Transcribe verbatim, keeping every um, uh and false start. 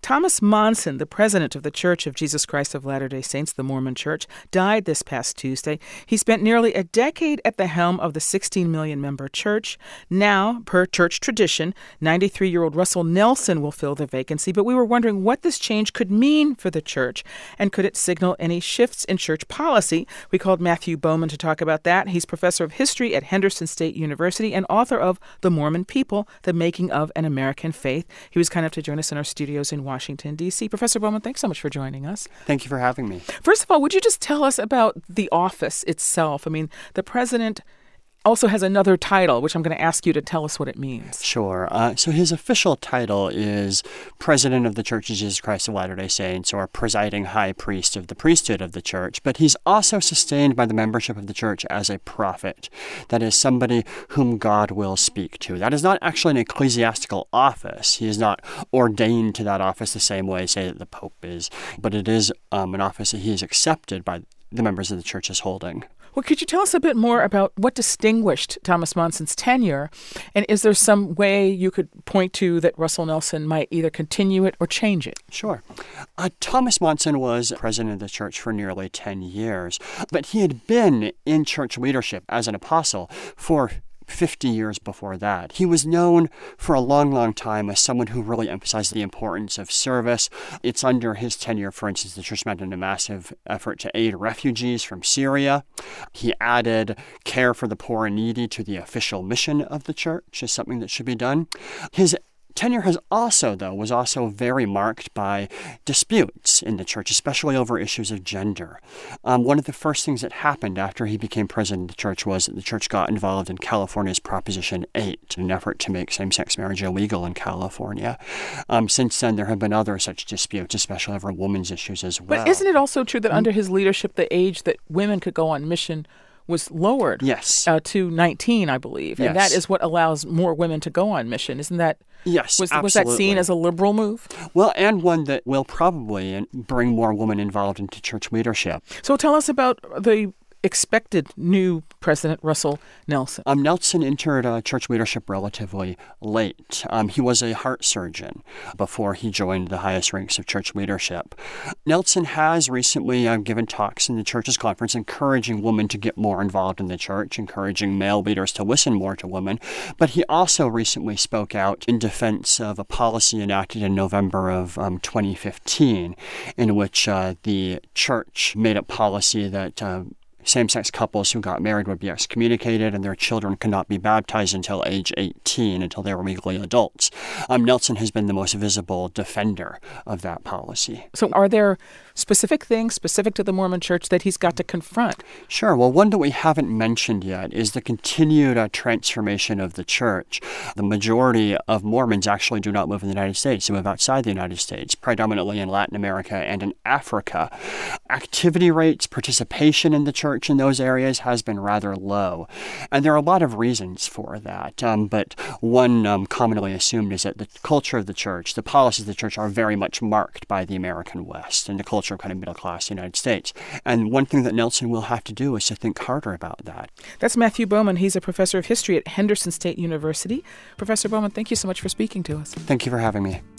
Thomas Monson, the president of the Church of Jesus Christ of Latter-day Saints, the Mormon Church, died this past Tuesday. He spent nearly a decade at the helm of the sixteen million member church. Now, per church tradition, ninety-three-year-old Russell Nelson will fill the vacancy, but we were wondering what this change could mean for the church, and could it signal any shifts in church policy? We called Matthew Bowman to talk about that. He's professor of history at Henderson State University and author of The Mormon People, The Making of an American Faith. He was kind enough to join us in our studios in Washington, D C. Professor Bowman, thanks so much for joining us. Thank you for having me. First of all, would you just tell us about the office itself? I mean, the president also has another title, which I'm going to ask you to tell us what it means. Sure. Uh, so his official title is President of the Church of Jesus Christ of Latter-day Saints, or Presiding High Priest of the Priesthood of the Church. But he's also sustained by the membership of the church as a prophet. That is, somebody whom God will speak to. That is not actually an ecclesiastical office. He is not ordained to that office the same way, say, that the Pope is. But it is um, an office that he is accepted by the members of the church as holding. Well, could you tell us a bit more about what distinguished Thomas Monson's tenure? And is there some way you could point to that Russell Nelson might either continue it or change it? Sure. Uh, Thomas Monson was president of the church for nearly ten years, but he had been in church leadership as an apostle for fifty years before that. He was known for a long, long time as someone who really emphasized the importance of service. It's under his tenure, for instance, the church mounted a massive effort to aid refugees from Syria. He added care for the poor and needy to the official mission of the church as something that should be done. His tenure has also, though, was also very marked by disputes in the church, especially over issues of gender. Um, one of the first things that happened after he became president of the church was that the church got involved in California's Proposition eight, in an effort to make same-sex marriage illegal in California. Um, since then, there have been other such disputes, especially over women's issues as well. But isn't it also true that under his leadership, the age that women could go on mission was lowered yes. uh, to nineteen, I believe. Yes. And that is what allows more women to go on mission. Isn't that? Yes, was, absolutely. Was that seen as a liberal move? Well, and one that will probably bring more women involved into church leadership. So tell us about the expected new President Russell Nelson. Um, Nelson entered uh, church leadership relatively late. Um, he was a heart surgeon before he joined the highest ranks of church leadership. Nelson has recently uh, given talks in the church's conference encouraging women to get more involved in the church, encouraging male leaders to listen more to women. But he also recently spoke out in defense of a policy enacted in November of um, twenty fifteen, in which uh, the church made a policy that uh, same-sex couples who got married would be excommunicated and their children could not be baptized until age eighteen, until they were legally adults. Um, Nelson has been the most visible defender of that policy. So are there specific things specific to the Mormon Church that he's got to confront? Sure. Well, one that we haven't mentioned yet is the continued uh, transformation of the church. The majority of Mormons actually do not live in the United States. They live outside the United States, predominantly in Latin America and in Africa. Activity rates, participation in the church in those areas has been rather low. And there are a lot of reasons for that. Um, but one um, commonly assumed is that the culture of the church, the policies of the church are very much marked by the American West and the culture of kind of middle-class United States. And one thing that Nelson will have to do is to think harder about that. That's Matthew Bowman. He's a professor of history at Henderson State University. Professor Bowman, thank you so much for speaking to us. Thank you for having me.